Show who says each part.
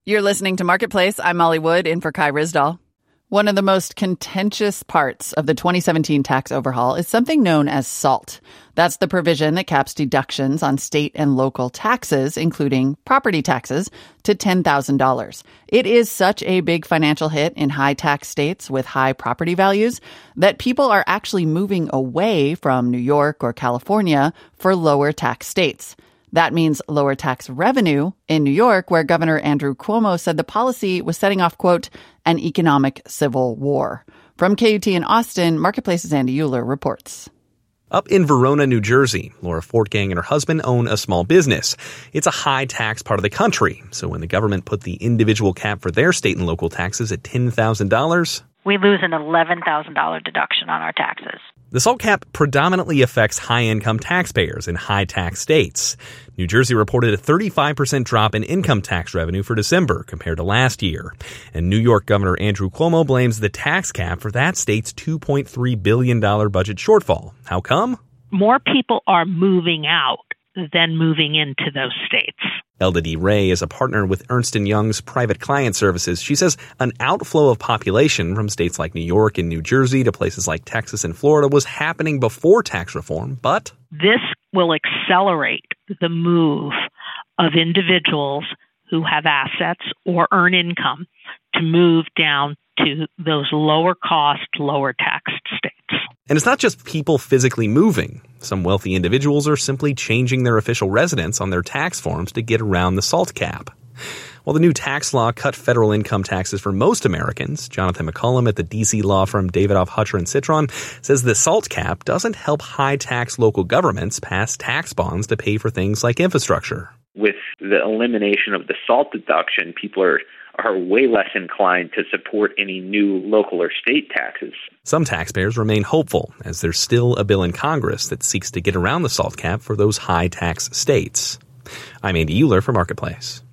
Speaker 1: You're listening to Marketplace. I'm Molly Wood, in for Kai Ryssdal. One of the most contentious parts of the 2017 tax overhaul is something known as SALT. That's the provision that caps deductions on state and local taxes, including property taxes, to $10,000. It is such a big financial hit in high tax states with high property values that people are actually moving away from New York or California for lower tax states. That means lower tax revenue in New York, where Governor Andrew Cuomo said the policy was setting off, quote, an economic civil war. From KUT in Austin, Marketplace's Andy Euler reports.
Speaker 2: Up in Verona, New Jersey, Laura Fortgang and her husband own a small business. It's a high-tax part of the country, so when the government put the individual cap for their state and local taxes at $10,000...
Speaker 3: we lose an $11,000 deduction on our taxes.
Speaker 2: The SALT cap predominantly affects high-income taxpayers in high-tax states. New Jersey reported a 35% drop in income tax revenue for December compared to last year. And New York Governor Andrew Cuomo blames the tax cap for that state's $2.3 billion budget shortfall. How come?
Speaker 4: More people are moving out than moving into those states.
Speaker 2: Elda D. Ray is a partner with Ernst & Young's private client services. She says an outflow of population from states like New York and New Jersey to places like Texas and Florida was happening before tax reform, but
Speaker 4: this will accelerate the move of individuals who have assets or earn income to move down to those lower cost, lower taxed states.
Speaker 2: And it's not just people physically moving. Some wealthy individuals are simply changing their official residence on their tax forms to get around the SALT cap. While the new tax law cut federal income taxes for most Americans, Jonathan McCollum at the D.C. law firm Davidoff, Hutcher & Citron says the SALT cap doesn't help high-tax local governments pass tax bonds to pay for things like infrastructure.
Speaker 5: With the elimination of the SALT deduction, people are way less inclined to support any new local or state taxes.
Speaker 2: Some taxpayers remain hopeful, as there's still a bill in Congress that seeks to get around the SALT cap for those high-tax states. I'm Andy Euler for Marketplace.